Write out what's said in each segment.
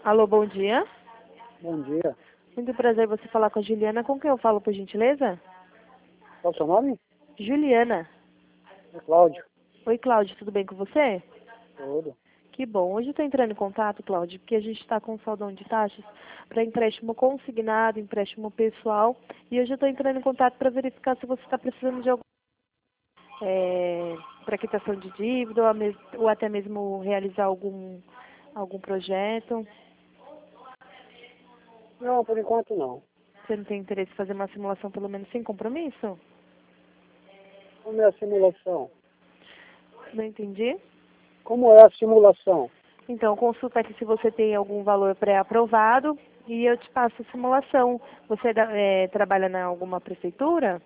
Alô, bom dia. Bom dia. Muito prazer você falar com a Juliana. Com quem eu falo, por gentileza? Qual é o seu nome? Juliana. É Cláudio. Oi, Cláudio, tudo bem com você? Tudo. Que bom. Hoje eu estou entrando em contato, Cláudio, porque a gente está com um saldão de taxas para empréstimo consignado, empréstimo pessoal. E hoje eu estou entrando em contato para verificar se você está precisando de algum para quitação de dívida ou até mesmo realizar algum projeto. Não, por enquanto não. Você não tem interesse em fazer uma simulação pelo menos sem compromisso? Como é a simulação? Não entendi. Como é a simulação? Então, consulta aqui se você tem algum valor pré-aprovado e eu te passo a simulação. Você trabalha em alguma prefeitura?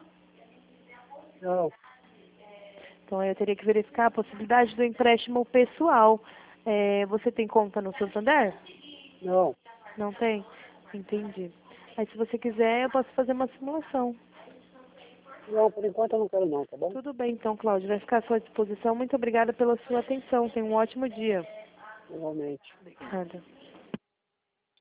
Não, Então, eu teria que verificar a possibilidade do empréstimo pessoal. Você tem conta no Santander? não. Não tem? Entendi. Aí, se você quiser, eu posso fazer uma simulação. Não, por enquanto eu não quero não, tá bom? Tudo bem, então, Cláudio. Vai ficar à sua disposição. Muito obrigada pela sua atenção. Tenha um ótimo dia. Igualmente. Obrigada.